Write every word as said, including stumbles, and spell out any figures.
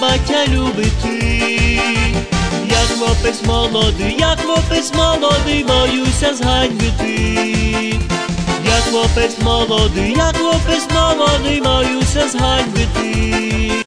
батя любити. Я хлопець молодий, я хлопець молодий, боюся зганьбити. Я хлопець молодий, я хлопець молодий, боюся зганьбити.